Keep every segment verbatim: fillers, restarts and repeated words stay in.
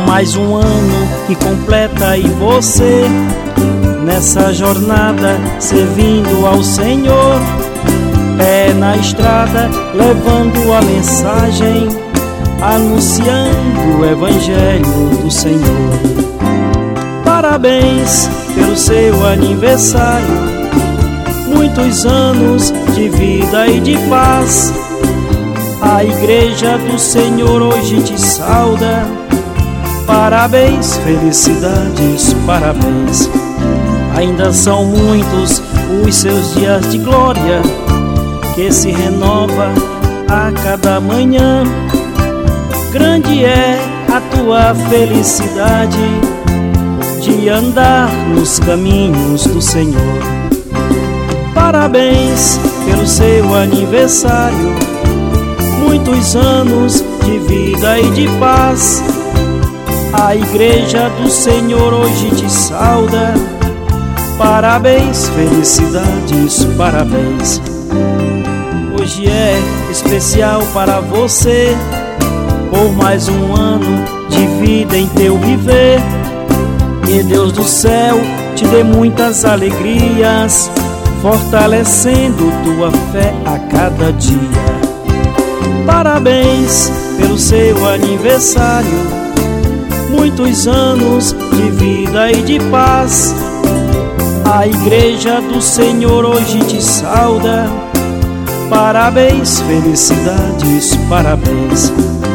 mais um ano que completa e você nessa jornada servindo ao Senhor, pé na estrada levando a mensagem, anunciando o Evangelho do Senhor. Parabéns pelo seu aniversário, muitos anos de vida e de paz. A Igreja do Senhor hoje te sauda. Parabéns, felicidades, parabéns. Ainda são muitos os seus dias de glória, que se renova a cada manhã. Grande é a tua felicidade de andar nos caminhos do Senhor. Parabéns pelo seu aniversário, muitos anos de vida e de paz. A Igreja do Senhor hoje te sauda. Parabéns, felicidades, parabéns. Hoje é especial para você, por mais um ano de vida em teu viver. Que Deus do céu te dê muitas alegrias, fortalecendo tua fé a cada dia. Parabéns pelo seu aniversário, muitos anos de vida e de paz. A Igreja do Senhor hoje te sauda. Parabéns, felicidades, parabéns.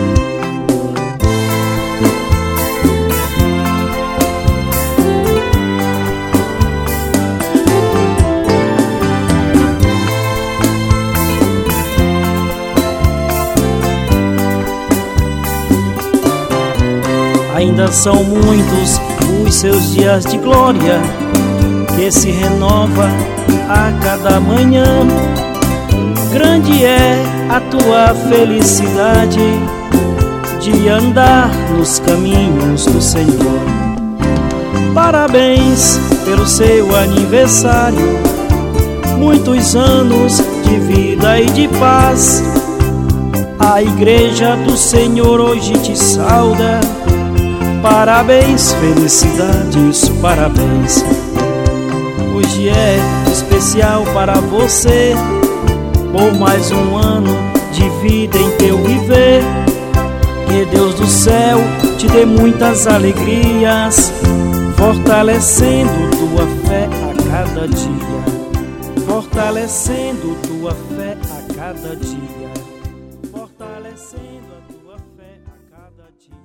Ainda são muitos os seus dias de glória, que se renova a cada manhã. Grande é a tua felicidade de andar nos caminhos do Senhor. Parabéns pelo seu aniversário, muitos anos de vida e de paz. A Igreja do Senhor hoje te sauda. Parabéns, felicidades, parabéns. Hoje é especial para você, por mais um ano de vida em teu viver. Que Deus do céu te dê muitas alegrias, fortalecendo tua fé a cada dia. Fortalecendo tua fé a cada dia. Fortalecendo a tua fé a cada dia.